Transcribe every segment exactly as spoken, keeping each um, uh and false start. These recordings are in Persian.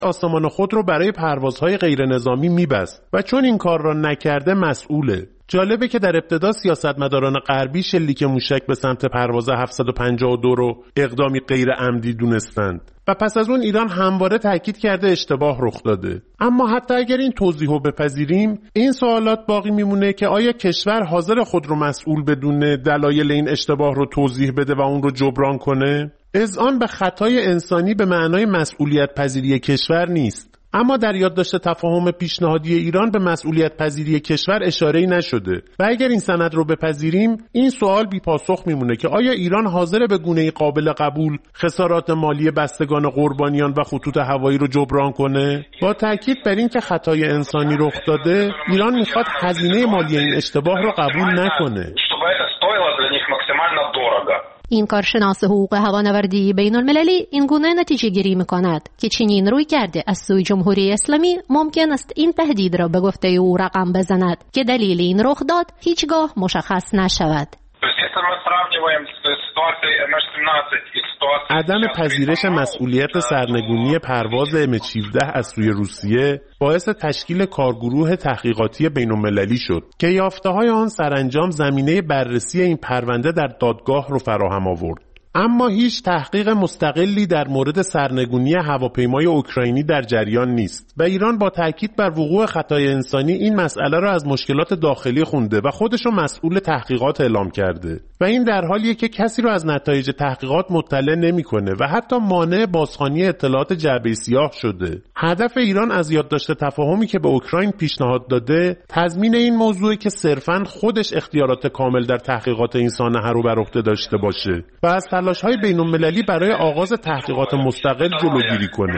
آسمان خود رو برای پروازهای غیر نظامی میبست و چون این کار را نکرده مسئوله. جالبه که در ابتدا سیاستمداران غربی شلیک موشک به سمت پرواز هفتصد و پنجاه و دو رو اقدامی غیر عمدی دونستند و پس از اون ایران همواره تاکید کرده اشتباه رخ داده. اما حتی اگر این توضیحو بپذیریم، این سوالات باقی میمونه که آیا کشور حاضر خود رو مسئول بدونه، دلایل این اشتباه رو توضیح بده و اون رو جبران کنه؟ اذعان به خطای انسانی به معنای مسئولیت پذیری کشور نیست. اما در یادداشت تفاهم پیشنهادی ایران به مسئولیت پذیری کشور اشاره‌ای نشده و اگر این سند رو بپذیریم این سوال بی پاسخ میمونه که آیا ایران حاضر به گونه‌ای قابل قبول خسارات مالی بستگان قربانیان و خطوط هوایی رو جبران کنه؟ با تاکید بر این که خطای انسانی رخ داده، ایران میخواد هزینه مالی این اشتباه رو قبول نکنه. این کارشناس حقوق هوانوردی بین المللی این گونه نتیجه گیری می کند که چنین روی کرده از سوی جمهوری اسلامی ممکن است این تهدید را به گفته او رقم بزند که دلیل این رخ داد هیچگاه مشخص نشود. عدم پذیرش مسئولیت سرنگونی پرواز ام هفده از سوی روسیه باعث تشکیل کارگروه تحقیقاتی بین‌المللی شد که یافته‌های آن سرانجام زمینه بررسی این پرونده در دادگاه رو فراهم آورد. اما هیچ تحقیق مستقلی در مورد سرنگونی هواپیمای اوکراینی در جریان نیست و ایران با تاکید بر وقوع خطای انسانی این مسئله را از مشکلات داخلی خونده و خودش رو مسئول تحقیقات اعلام کرده و این در حالیه که کسی رو از نتایج تحقیقات مطلع نمی‌کنه و حتی مانع بازخوانی اطلاعات جعبه سیاه شده. هدف ایران از یادداشت تفاهمی که به اوکراین پیشنهاد داده تضمین این موضوعی که صرفاً خودش اختیارات کامل در تحقیقات این سانحه رو بر عهده داشته باشه و از تلاش‌های بین‌المللی برای آغاز تحقیقات مستقل جلوگیری کنه.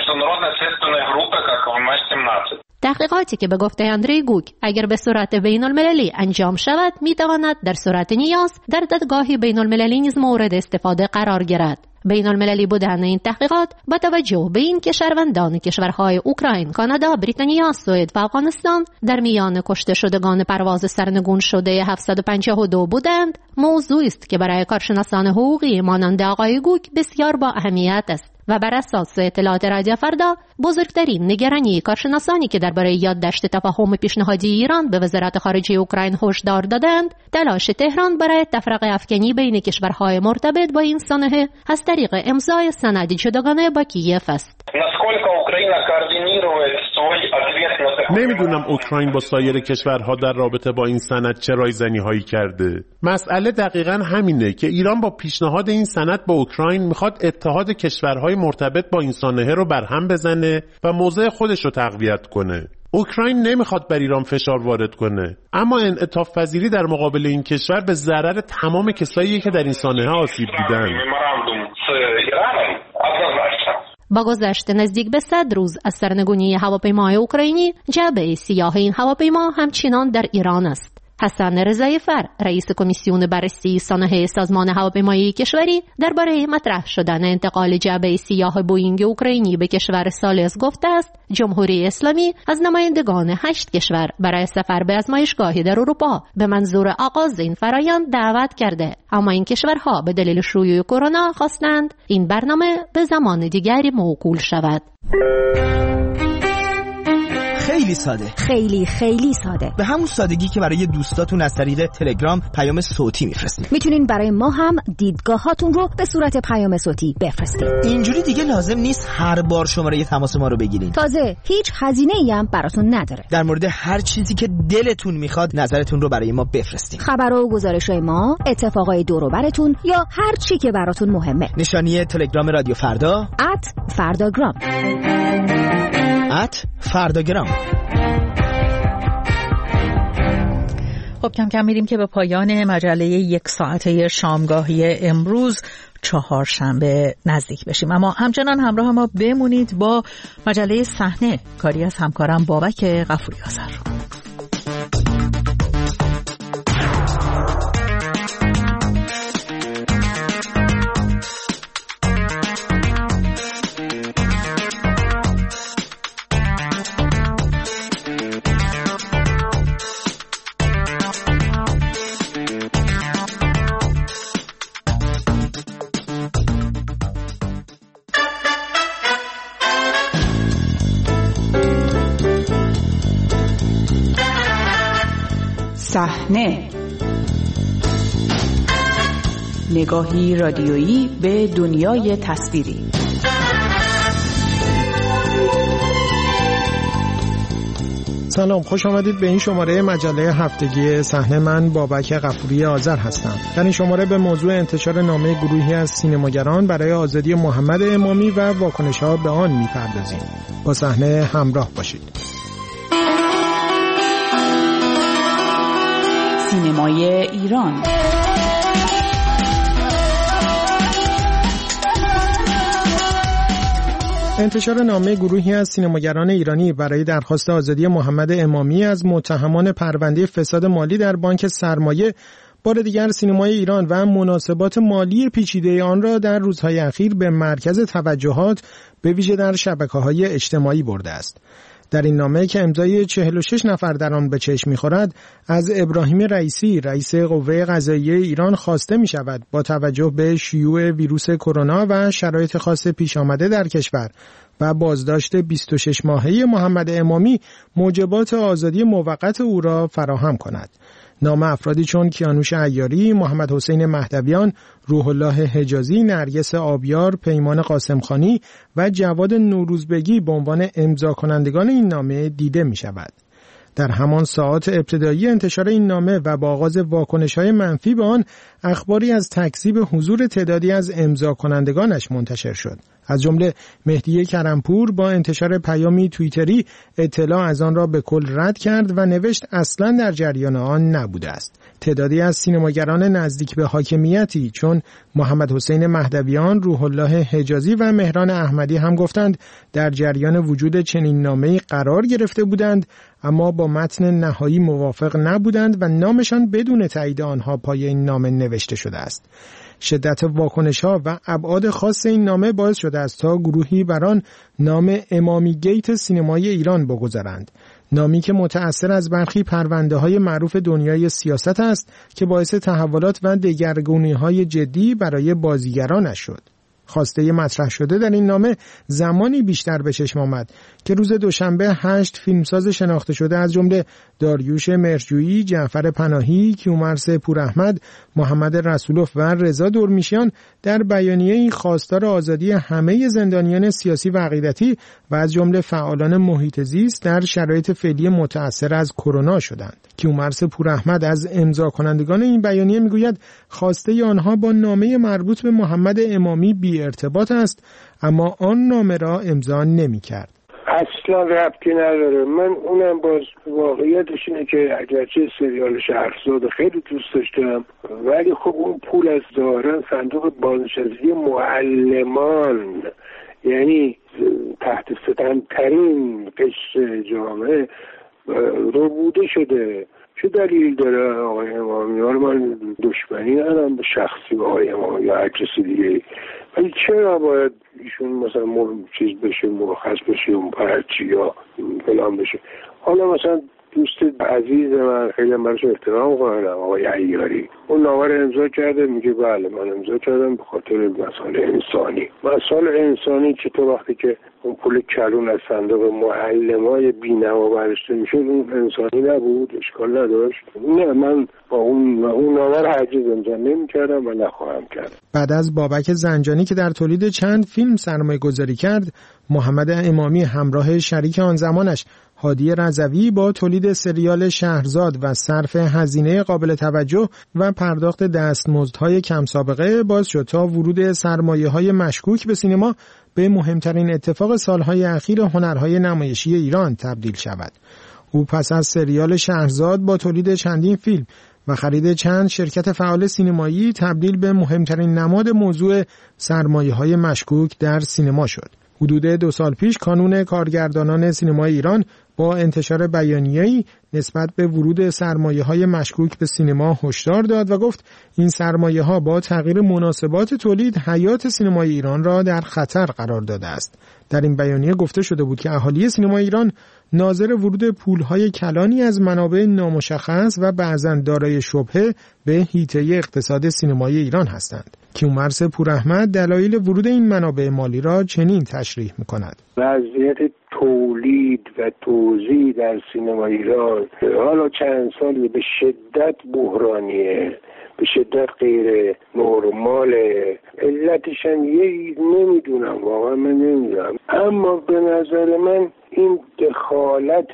تحقیقاتی که به گفته اندری گوک اگر به صورت بین‌المللی انجام شود می‌تواند در صورت نیاز در دادگاه بین‌المللی نیز مورد استفاده قرار گیرد. بین‌المللی بودن این تحقیقات با توجه به این که شهروندان کشورهای اوکراین، کانادا، بریتانیا، سوئد و افغانستان در میان کشته شدگان پرواز سرنگون شده هفتصد و پنجاه و دو بودند، موضوعی است که برای کارشناسان حقوقی مانند آقای گوک بسیار با اهمیت است و بر اساس اطلاعات رادیو فردا بزرگترین نگرانی کارشناسانی که درباره یادداشت تفاهم پیشنهادی ایران به وزارت خارجه اوکراین هشدار دادند، تلاش تهران برای تفرقه افکنی بین کشورهای مرتبط با این سانحه از طریق امضای سند جداگانه با کیف است. نمیدونم اوکراین با سایر کشورها در رابطه با این سند چه رایزنی هایی کرده. مسئله دقیقاً همینه که ایران با پیشنهاد این سند با اوکراین میخواد اتحاد کشورهای مرتبط با این سانحه رو برهم بزنه و موضع خودش رو تقویت کنه. اوکراین نمیخواد بر ایران فشار وارد کنه، اما انعطاف پذیری در مقابل این کشور به ضرر تمام کسایی که در این سانحه آسیب دیدن. با گذشت نزدیک به صد روز از سرنگونی هواپیمای اوکراینی، جعبه سیاه این هواپیما همچنان در ایران است. حسن رضایی فر، رئیس کمیسیون بررسی سانحه سازمان هواپیمایی کشوری، درباره مطرح شدن انتقال جعبه سیاه بوئینگ اوکراینی به کشور ثالث گفته است جمهوری اسلامی از نمایندگان هشت کشور برای سفر به آزمایشگاهی در اروپا به منظور آغاز این فرایند دعوت کرده، اما این کشورها به دلیل شیوع کرونا خواستند این برنامه به زمان دیگری موکول شود. خیلی ساده، خیلی خیلی ساده، به همون سادگی که برای دوستاتون از طریق تلگرام پیام صوتی میفرستید. میتونین برای ما هم دیدگاهاتون رو به صورت پیام صوتی بفرستید. اینجوری دیگه لازم نیست هر بار شماره تماس ما رو بگیرین. تازه هیچ هزینه‌ای هم براتون نداره. در مورد هر چیزی که دلتون میخواد نظرتون رو برای ما بفرستید. خبر و گزارش‌های ما، اتفاقای دور و براتون یا هر چی که براتون مهمه. نشانی تلگرام رادیو فردا ات فرداگرام ات فرداگرام. خب کم کم میریم که به پایان مجله یک ساعته شامگاهی امروز چهارشنبه نزدیک بشیم، اما همچنان همراه ما بمونید با مجله صحنه، کاری از همکارم بابک غفوری آذر. صحنه، نگاهی رادیویی به دنیای تصویری. سلام، خوش آمدید به این شماره مجله هفتگی صحنه. من بابک غفوری آذر هستم. در این شماره به موضوع انتشار نامه گروهی از سینماگران برای آزادی محمد امامی و واکنش‌ها به آن می‌پردازیم. با صحنه همراه باشید. سینمای ایران. انتشار نامه گروهی از سینماگران ایرانی برای درخواست آزادی محمد امامی از متهمان پرونده فساد مالی در بانک سرمایه بار دیگر سینمای ایران و مناسبات مالی پیچیده آن را در روزهای اخیر به مرکز توجهات به ویژه در شبکه‌های اجتماعی برده است. در این نامه که امضای چهل و شش نفر در آن به چشم می‌خورد، از ابراهیم رئیسی رئیس قوه قضاییه ایران خواسته می‌شود با توجه به شیوع ویروس کرونا و شرایط خاص پیش آمده در کشور و بازداشت بیست و شش ماهه محمد امامی موجبات آزادی موقت او را فراهم کند. نامه افرادی چون کیانوش عیاری، محمد حسین مهدویان، روح الله حجازی، نرگس آبیار، پیمان قاسمخانی و جواد نوروزبگی به عنوان امضا کنندگان این نامه دیده می شود. در همان ساعات ابتدایی انتشار این نامه و با آغاز واکنش‌های منفی به آن، اخباری از تکذیب حضور تعدادی از امضا کنندگانش منتشر شد. از جمله مهدی کرمپور با انتشار پیامی توییتری اطلاع از آن را به کل رد کرد و نوشت اصلاً در جریان آن نبوده است. تعدادی از سینماگران نزدیک به حاکمیتی چون محمد حسین مهدویان، روح الله حجازی و مهران احمدی هم گفتند در جریان وجود چنین نامه‌ای قرار گرفته بودند، اما با متن نهایی موافق نبودند و نامشان بدون تایید آنها پای این نامه نوشته شده است. شدت واکنش‌ها و ابعاد خاص این نامه باعث شده است تا گروهی بر آن نام امامی گیت سینمای ایران بگذارند. نامی که متأثر از برخی پرونده‌های معروف دنیای سیاست است که باعث تحولات و دگرگونی‌های جدی برای بازیگرانش شد. خواسته مطرح شده در این نامه زمانی بیشتر به چشم آمد که روز دوشنبه هشت فیلمساز شناخته شده از جمله داریوش مرجویی، جعفر پناهی، کیومرث پوراحمد، محمد رسولوف و رضا دورمیشیان در بیانیه‌ای خواستار آزادی همه زندانیان سیاسی و عقیدتی و از جمله فعالان محیط زیست در شرایط فعلی متأثر از کرونا شدند. کیومرث پوراحمد از امضا کنندگان این بیانیه میگوید خواسته آنها با نامه مربوط به محمد امامی بی ارتباط است، اما آن نامه را امضا نمی‌کرد. اصلا ربطی نداره. من اونم باز واقعیتش اینه که اگرچه سریال شهرزاد خیلی دوست داشتم، ولی خب اون پول از ظاهرا صندوق بازنشستگی معلمان، یعنی تحت ستم‌ترین قشر جامعه ربوده شده. چه دلیل داره آقای امامی؟ حالا من دشمنی ندارم به شخصی به آقای امامی یا هر کسی دیگه، ولی چرا باید ایشون مثلا مهم چیز بشه، مرخص بشه، اون پرچی یا فلان بشه؟ حالا مثلا دوست عزیز من خیلی براش احترام قائلم، آقای عیاری، اون نامه رو امضا کرده، میگه بله من امضا کردم به خاطر مسائل انسانی. مسائل انسانی که تو وقتی که اون پول کلون از صندوق معلمای بی‌نوا برداشته میشد اون انسانی نبود، اشکال نداشت. نه، من با اون اون نامه رو هرگز امضا نمی‌کردم و نخواهم کرد. بعد از بابک زنجانی که در تولید چند فیلم سرمایه گذاری کرد، محمد امامی همراه شریک آن زمانش هادی رضوی با تولید سریال شهرزاد و صرف هزینه قابل توجه و پرداخت دستمزدهای کم سابقه باعث شد تا ورود سرمایه‌های مشکوک به سینما به مهمترین اتفاق سالهای اخیر هنرهای نمایشی ایران تبدیل شود. او پس از سریال شهرزاد با تولید چندین فیلم و خرید چند شرکت فعال سینمایی تبدیل به مهمترین نماد موضوع سرمایه‌های مشکوک در سینما شد. حدود دو سال پیش کانون کارگردانان سینمای ایران با انتشار بیانیه‌ای نسبت به ورود سرمایه‌های مشکوک به سینما هشدار داد و گفت این سرمایه‌ها با تغییر مناسبات تولید حیات سینمای ایران را در خطر قرار داده است. در این بیانیه گفته شده بود که اهالی سینمای ایران ناظر ورود پول‌های کلانی از منابع نامشخص و بعضاً دارای شبهه به حیطه اقتصاد سینمای ایران هستند. کیومرث پوراحمد دلایل ورود این منابع مالی را چنین تشریح می‌کند. وضعیت تولید و توزیع در سینما ایران حالا چند سالی به شدت بحرانیه، به شدت غیر نرماله. علتش هم یه نمیدونم، واقعا من نمیدونم، اما به نظر من این دخالت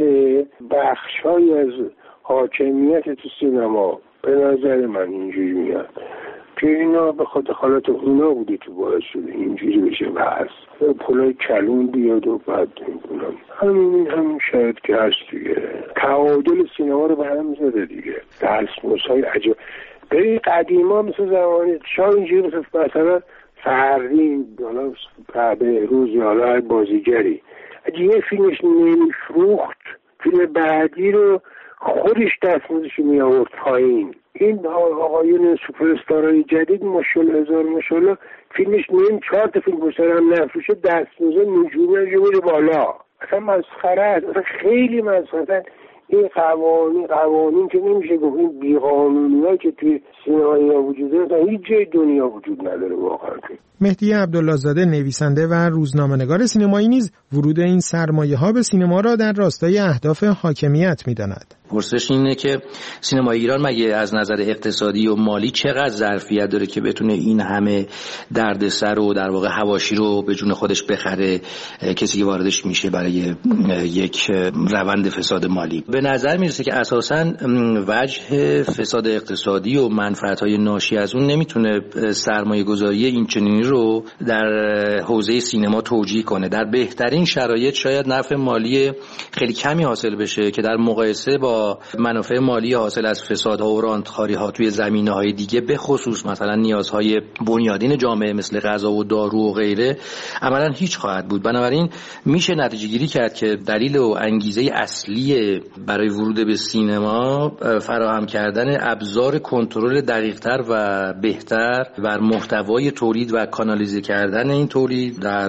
بخش‌های از حاکمیت تو سینما به نظر من اینجوری میاد که اینا به خاطر دخالت اونا بوده که باعث شده اینجوری بشه. بس پولای کلون بیاد و بعد نمیدونم همین همین شاید که هست دیگه، تعادل سینما رو به هم زده دیگه. دستمزدهای عجب به قدیما مثل زمانی شاه اینجوری مثل مثلا فردین حالا به روز حالا بازیگری اگه یه فیلمش نمیفروخت فیلم بعدی رو خودش دستمزدش می آورد پایین. این آقایون سوپرستارهای جدید ماشاءالله هزار ماشاءالله فیلمش نیم چهار تا فیلم پشت هم نفروشه دستمزد نجومی رو میره بالا. اصلا مسخره است، اصلا خیلی مسخره. این قوانین قوانین که نمیشه گفت این بی‌قانونی‌هایی که توی سینما ایران وجود داره هیچ جای دنیا وجود نداره واقعا. مهدی عبدالله‌زاده نویسنده و روزنامه‌نگار سینمایی نیز ورود این سرمایه‌ها به سینما را در راستای اهداف حاکمیت می‌داند. پرسش اینه که سینما ایران مگه از نظر اقتصادی و مالی چقدر ظرفیت داره که بتونه این همه دردسر و در واقع حواشی رو به جون خودش بخره کسی که واردش میشه برای یک روند فساد مالی؟ به نظر میرسه که اساساً وجه فساد اقتصادی و منفعت‌های ناشی از اون نمیتونه سرمایه‌گذاری این چنینی رو در حوزه سینما توجیه کنه. در بهترین شرایط شاید نفع مالی خیلی کمی حاصل بشه که در مقایسه با منافع مالی حاصل از فسادها و رانتخاری‌ها توی زمینه‌های دیگه به خصوص مثلا نیازهای بنیادین جامعه مثل غذا و دارو و غیره عملاً هیچ خواهد بود. بنابراین میشه نتیجه گیری کرد که دلیل و انگیزه اصلی برای ورود به سینما فراهم کردن ابزار کنترل دقیق‌تر و بهتر بر محتوای تولید و کانالیزه کردن این تولید در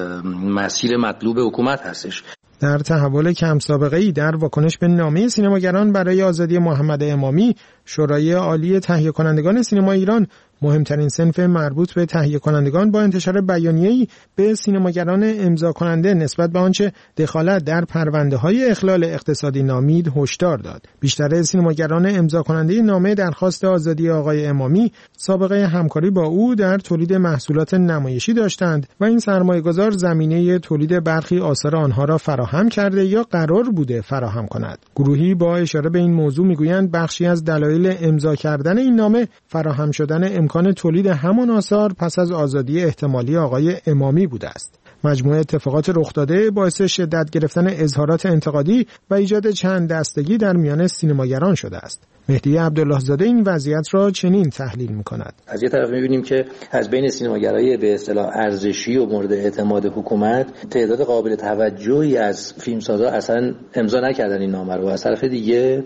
مسیر مطلوب حکومت هستش. در تحول کم سابقه‌ای در واکنش به نامه سینماگران برای آزادی محمد امامی، شورای عالی تهیه کنندگان سینما ایران مهمترین صنف مربوط به تهیه کنندگان با انتشار بیانیه‌ای به سینماگران امضا کننده نسبت به آنچه دخالت در پرونده‌های اخلال اقتصادی نامید هشدار داد. بیشتر سینماگران امضا کننده نامه درخواست آزادی آقای امامی سابقه همکاری با او در تولید محصولات نمایشی داشتند و این سرمایه‌گذار زمینه تولید برخی آثار آنها را فراهم کرده یا قرار بوده فراهم کند. گروهی با اشاره به این موضوع میگویند بخشی از دلایل امضا کردن این نامه فراهم شدن امکان تولید همان آثار پس از آزادی احتمالی آقای امامی بوده است. مجموعه اتفاقات رخ داده باعث شدت گرفتن اظهارات انتقادی و ایجاد چند دستگی در میان سینماگران شده است. مهدی عبدالله‌زاده این وضعیت را چنین تحلیل می‌کند. از یه طرف می‌بینیم که از بین سینماگرای به اصطلاح ارزشی و مورد اعتماد حکومت تعداد قابل توجهی از فیلمسازا اصلا امضا نکردن این نامه رو. از طرف دیگه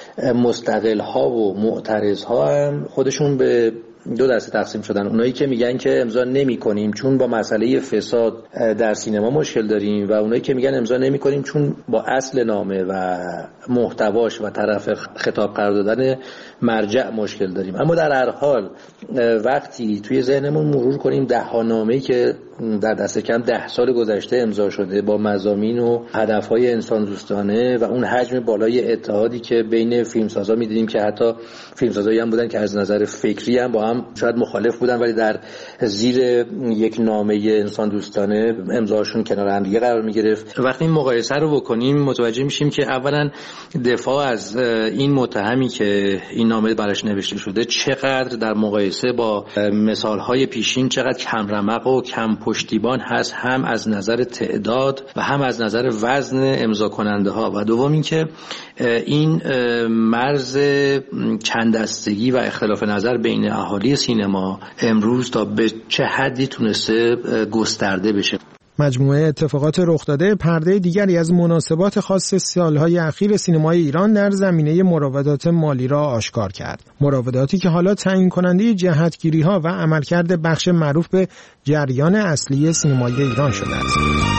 مستقل‌ها و معترض‌ها هم خودشون به دو دسته تقسیم شدن. اونایی که میگن که امضا نمی‌کنیم چون با مسئله فساد در سینما مشکل داریم و اونایی که میگن امضا نمی‌کنیم چون با اصل نامه و محتواش و طرف خطاب قرار دادن مرجع مشکل داریم. اما در هر حال وقتی توی ذهنمون مرور کنیم ده ها نامه‌ای که در دست کم ده سال گذشته امضا شده با مضامین و هدف‌های انسان دوستانه و اون حجم بالای اتحادی که بین فیلمسازا می‌دیدیم که حتی فیلمسازایی هم بودن که از نظر فکری هم با هم شاید مخالف بودن ولی در زیر یک نامه انسان دوستانه امضاشون کنار هم دیگه قرار می‌گرفت. وقتی این مقایسه رو بکنیم متوجه میشیم که اولا دفاع از این متهمی که این نامه براش نوشته شده چقدر در مقایسه با مثال‌های پیشین چقدر کم رمق و کم پشتیبان هست، هم از نظر تعداد و هم از نظر وزن امضا کننده ها. و دوم این که این مرز چند دستگی و اختلاف نظر بین اهالی سینما امروز تا به چه حدی تونسته گسترده بشه. مجموعه اتفاقات رخ داده پرده دیگری از مناسبات خاص سالهای اخیر سینمای ایران در زمینه مراودات مالی را آشکار کرد. مراوداتی که حالا تعیین کننده جهتگیری‌ها و عملکرد بخش معروف به جریان اصلی سینمای ایران شده است.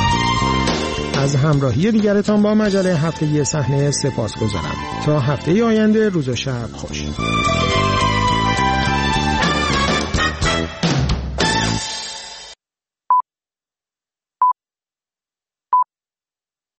از همراهی دیگرتان با مجله هفتگی صحنه سپاسگزارم. تا هفته آینده روز و شب خوش.